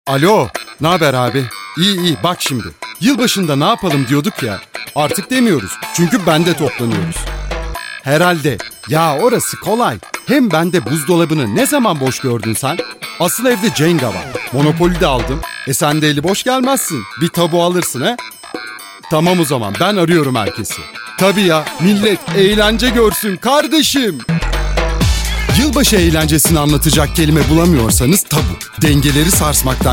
Alo, ne haber abi? İyi bak şimdi. Yılbaşında ne yapalım diyorduk ya. Artık demiyoruz. Çünkü bende toplanıyoruz. Herhalde. Ya orası kolay. Hem bende buzdolabını ne zaman boş gördün sen? Asıl evde Jenga var. Monopoly de aldım. Sen de eli boş gelmezsin. Bir tabu alırsın he? Tamam o zaman ben arıyorum herkesi. Tabii ya, millet eğlence görsün kardeşim. Yılbaşı eğlencesini anlatacak kelime bulamıyorsanız tabu. Dengeleri sarsmaktan